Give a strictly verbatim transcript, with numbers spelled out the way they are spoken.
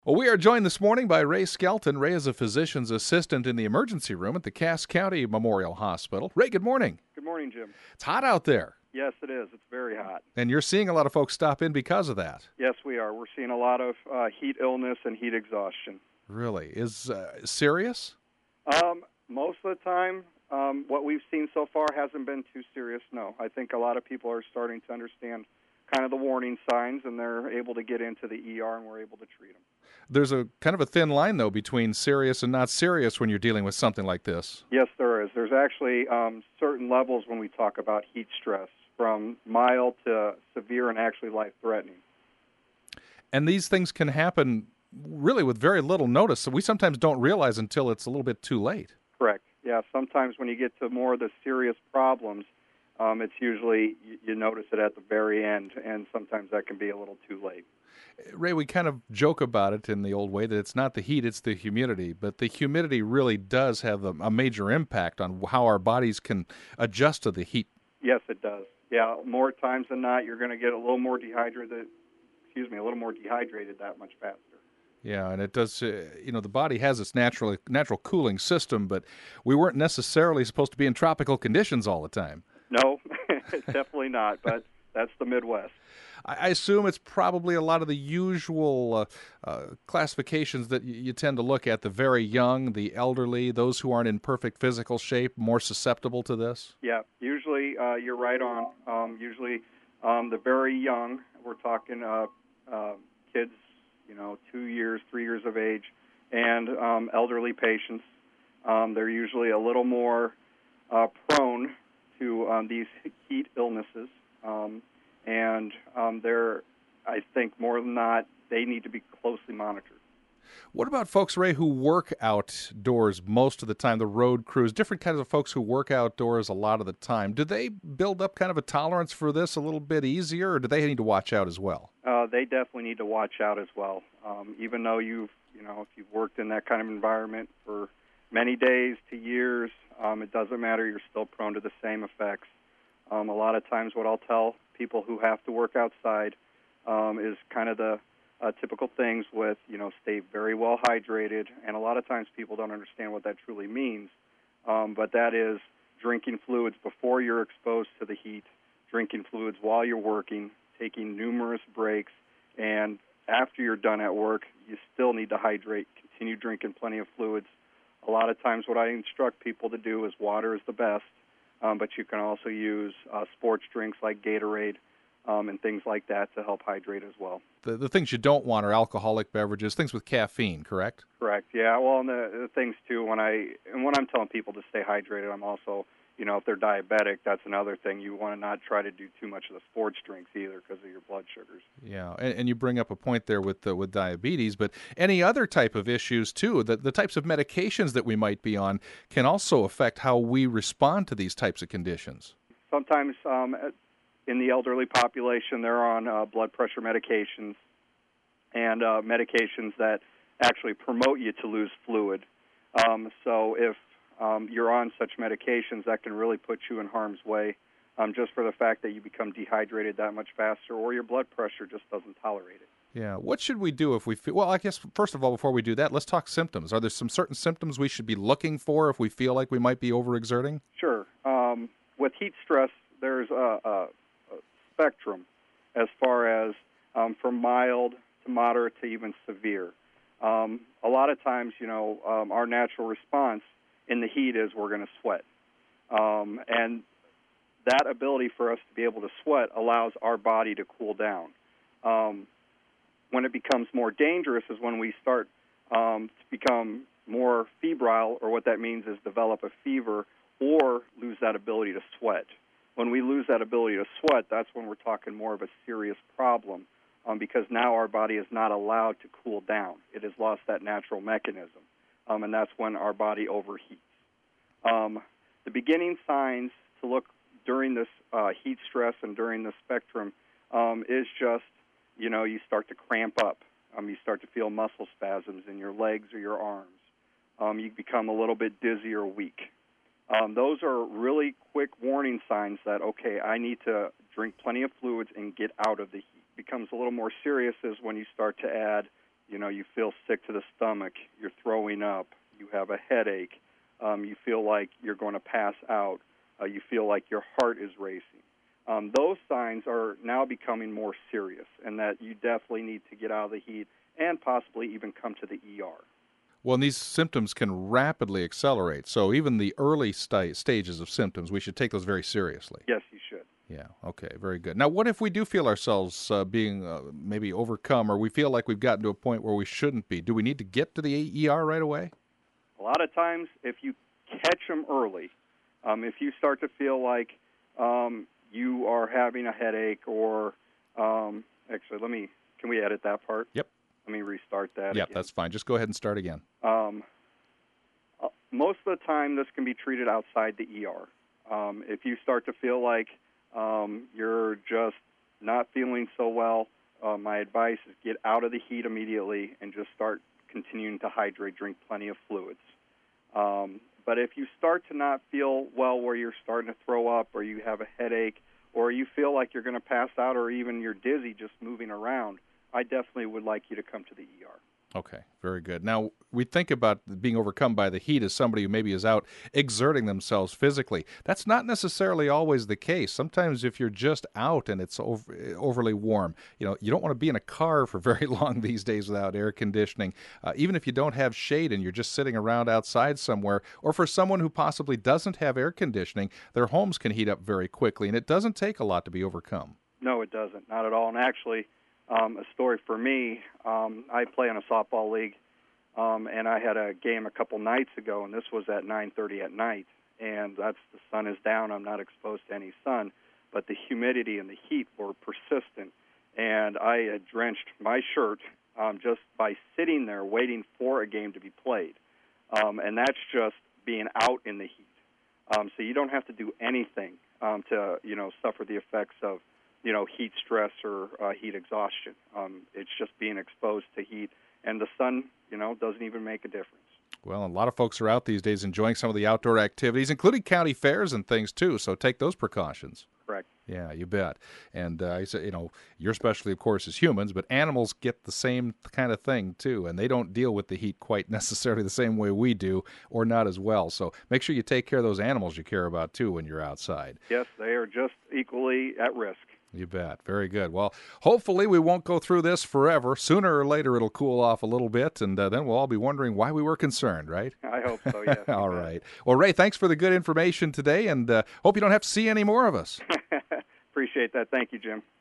Well, we are joined this morning by Ray Skelton. Ray is a physician's assistant in the emergency room at the Cass County Memorial Hospital. Ray, good morning. Good morning, Jim. It's hot out there. Yes, it is. It's very hot. And you're seeing a lot of folks stop in because of that. Yes, we are. We're seeing a lot of uh, heat illness and heat exhaustion. Really? Is uh, serious? Um, most of the time, um, what we've seen so far hasn't been too serious, no. I think a lot of people are starting to understand kind of the warning signs, and they're able to get into the E R, and we're able to treat them. There's a kind of a thin line, though, between serious and not serious when you're dealing with something like this. Yes, there is. There's actually um, certain levels when we talk about heat stress, from mild to severe and actually life-threatening. And these things can happen really with very little notice, so we sometimes don't realize until it's a little bit too late. Correct. Yeah, sometimes when you get to more of the serious problems, um, it's usually, you, you notice it at the very end, and sometimes that can be a little too late. Ray, we kind of joke about it in the old way that it's not the heat, it's the humidity. But the humidity really does have a, a major impact on how our bodies can adjust to the heat. Yes, it does. Yeah, more times than not, you're going to get a little more dehydrated, excuse me, a little more dehydrated that much faster. Yeah, and it does, uh, you know, the body has its natural, natural cooling system, but we weren't necessarily supposed to be in tropical conditions all the time. No, definitely not, but that's the Midwest. I assume it's probably a lot of the usual uh, uh, classifications that y- you tend to look at, the very young, the elderly, those who aren't in perfect physical shape, more susceptible to this? Yeah, usually uh, you're right on. Um, usually um, the very young, we're talking uh, uh, kids, you know, two years, three years of age, and um, elderly patients. Um, they're usually a little more uh, prone to um, these heat illnesses. Um, And um, they're, I think, more than not, they need to be closely monitored. What about folks, Ray, who work outdoors most of the time, the road crews, different kinds of folks who work outdoors a lot of the time? Do they build up kind of a tolerance for this a little bit easier, or do they need to watch out as well? Uh, they definitely need to watch out as well. Um, even though you've, you know, if you've worked in that kind of environment for many days to years, um, it doesn't matter. You're still prone to the same effects. Um, a lot of times what I'll tell people who have to work outside um, is kind of the uh, typical things with, you know, stay very well hydrated. And a lot of times people don't understand what that truly means. Um, but that is drinking fluids before you're exposed to the heat, drinking fluids while you're working, taking numerous breaks. And after you're done at work, you still need to hydrate, continue drinking plenty of fluids. A lot of times what I instruct people to do is water is the best. Um, but you can also use uh, sports drinks like Gatorade um, and things like that to help hydrate as well. The, the things you don't want are alcoholic beverages, things with caffeine, correct? Correct. Yeah. Well, and the, the things too. When I and when I'm telling people to stay hydrated, I'm also, you know, if they're diabetic, that's another thing. You want to not try to do too much of the sports drinks either because of your blood sugars. Yeah, and, and you bring up a point there with uh, with diabetes, but any other type of issues too. The the types of medications that we might be on can also affect how we respond to these types of conditions. Sometimes um, in the elderly population, they're on uh, blood pressure medications and uh, medications that actually promote you to lose fluid. Um, so if um, you're on such medications, that can really put you in harm's way um, just for the fact that you become dehydrated that much faster or your blood pressure just doesn't tolerate it. Yeah. What should we do if we feel, well, I guess, first of all, before we do that, let's talk symptoms. Are there some certain symptoms we should be looking for if we feel like we might be overexerting? Sure. Um, with heat stress, there's a, a, a spectrum as far as um, from mild to moderate to even severe. Um, a lot of times, you know, um, our natural response in the heat is we're going to sweat. Um, and that ability for us to be able to sweat allows our body to cool down. Um, when it becomes more dangerous is when we start um, to become more febrile, or what that means is develop a fever or lose that ability to sweat. When we lose that ability to sweat, that's when we're talking more of a serious problem. Um, because now our body is not allowed to cool down. It has lost that natural mechanism, um, and that's when our body overheats. Um, the beginning signs to look during this uh, heat stress and during the spectrum um, is just, you know, you start to cramp up. Um, you start to feel muscle spasms in your legs or your arms. Um, you become a little bit dizzy or weak. Um, those are really quick warning signs that, okay, I need to drink plenty of fluids and get out of the heat. Becomes a little more serious is when you start to add, You know, you feel sick to the stomach, you're throwing up, you have a headache, um, you feel like you're going to pass out, uh, you feel like your heart is racing. Um, those signs are now becoming more serious, and that you definitely need to get out of the heat and possibly even come to the E R. Well, and these symptoms can rapidly accelerate. So even the early sta- stages of symptoms, we should take those very seriously. Yes, you should. Yeah, okay, very good. Now, what if we do feel ourselves uh, being uh, maybe overcome, or we feel like we've gotten to a point where we shouldn't be? Do we need to get to the E R right away? A lot of times, if you catch them early, um, if you start to feel like um, you are having a headache or, um, actually, let me, can we edit that part? Yep. Let me restart that Yeah, again. that's fine. Just go ahead and start again. Um, uh, most of the time, this can be treated outside the E R. Um, if you start to feel like um, you're just not feeling so well, uh, my advice is get out of the heat immediately and just start continuing to hydrate, drink plenty of fluids. Um, but if you start to not feel well where you're starting to throw up or you have a headache or you feel like you're going to pass out or even you're dizzy just moving around, I definitely would like you to come to the E R. Okay, very good. Now, we think about being overcome by the heat as somebody who maybe is out exerting themselves physically. That's not necessarily always the case. Sometimes if you're just out and it's over, overly warm, you know, you don't want to be in a car for very long these days without air conditioning. Uh, even if you don't have shade and you're just sitting around outside somewhere, or for someone who possibly doesn't have air conditioning, their homes can heat up very quickly, and it doesn't take a lot to be overcome. No, it doesn't. Not at all. And actually, Um, a story for me, um, I play in a softball league, um, and I had a game a couple nights ago, and this was at nine thirty at night, and that's the sun is down. I'm not exposed to any sun, but the humidity and the heat were persistent, and I had drenched my shirt um, just by sitting there waiting for a game to be played, um, and that's just being out in the heat. Um, so you don't have to do anything um, to, you know, suffer the effects of you know, heat stress or uh, heat exhaustion. Um, it's just being exposed to heat, and the sun, you know, doesn't even make a difference. Well, a lot of folks are out these days enjoying some of the outdoor activities, including county fairs and things, too, so take those precautions. Correct. Yeah, you bet. And uh, I say, you know, your specialty, of course, is humans, but animals get the same kind of thing, too, and they don't deal with the heat quite necessarily the same way we do, or not as well. So make sure you take care of those animals you care about, too, when you're outside. Yes, they are just equally at risk. You bet. Very good. Well, hopefully we won't go through this forever. Sooner or later it'll cool off a little bit, and uh, then we'll all be wondering why we were concerned, right? I hope so, yes. All right. Well, Ray, thanks for the good information today, and uh, hope you don't have to see any more of us. Appreciate that. Thank you, Jim.